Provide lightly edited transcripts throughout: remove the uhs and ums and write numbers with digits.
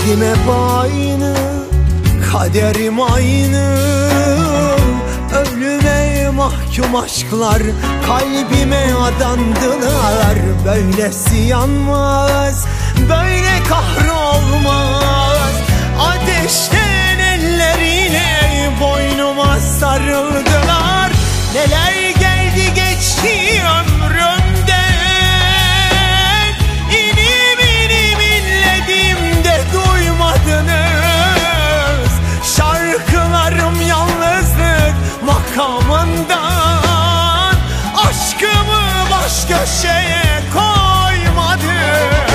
Derdim hep aynı, kaderim aynı. Ölüme mahkum aşklar kalbime adandılar. Böylesi yanmaz, böyle kahrolmaz. Ateşten elleriyle boynuma sarıldılar. Neler geldi geçti ömrümden, İnim inim inledim de duymadınız. Şarkılarım yalnızlık makamından, aşkımı baş köşeye koymadınız.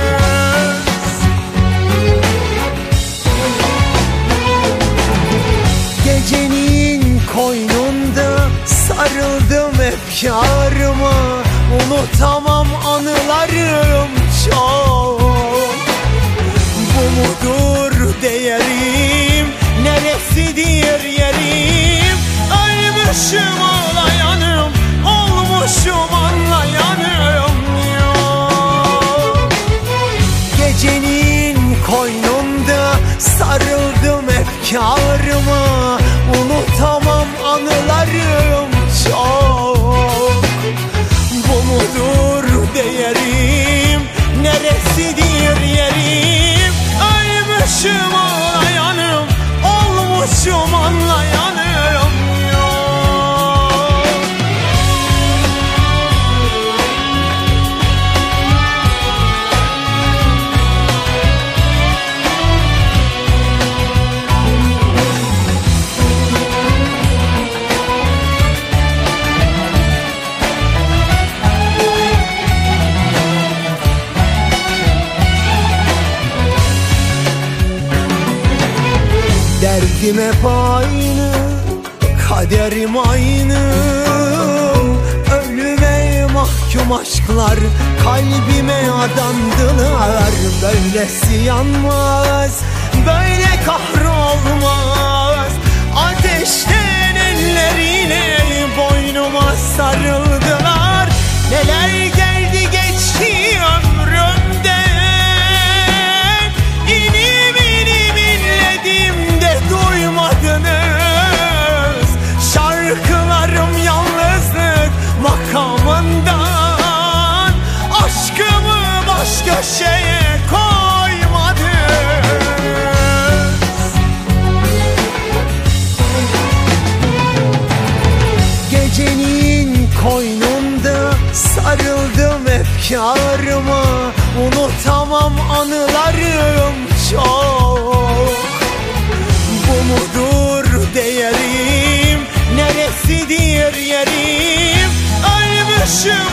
Gecenin koynunda sarıldım hep yarıma. Unutamam anılarım çok. Bu mudur değerim, neresidir yerim? Ölmüşüm ağlayanım, olmuşum anlayanım yok. Gecenin koynunda sarıldım hep yarıma. Unutamam anılarım çok. Bu mudur değerim, neresidir yerim? Ölmüşüm ağlayanım, olmuşum anlayanım yok. Derdim hep aynı, kaderim aynı. Ölüme mahkum aşklar kalbime adandılar. Böylesi yanmaz, böyle kahrolmaz. Ateşten elleriyle boynuma sarıldılar. Neler geldi geçti ömrümden, İnim inim inledim de duymadınız. Şarkılarım yalnızlık makamından, aşkımı baş köşeye koymadınız. Gecenin koynunda sarıldım hep yarıma. Unutamam anılarım çok. Bu mudur değerim, neresidir yerim? Ölmüşüm